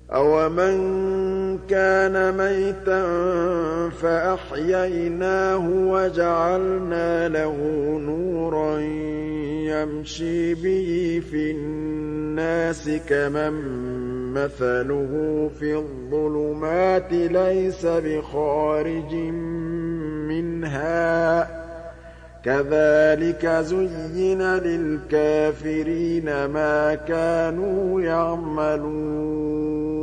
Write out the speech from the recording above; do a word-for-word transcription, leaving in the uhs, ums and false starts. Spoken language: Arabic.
أَوَمَن كَانَ مَيْتًا فَأَحْيَيْنَاهُ وَجَعَلْنَا لَهُ نُورًا يَمْشِي بِهِ فِي النَّاسِ كَمَن مَّثَلُهُ فِي الظُّلُمَاتِ لَيْسَ بِخَارِجٍ مِّنْهَا ۚ كَذَٰلِكَ زُيِّنَ لِلْكَافِرِينَ مَا كَانُوا يَعْمَلُونَ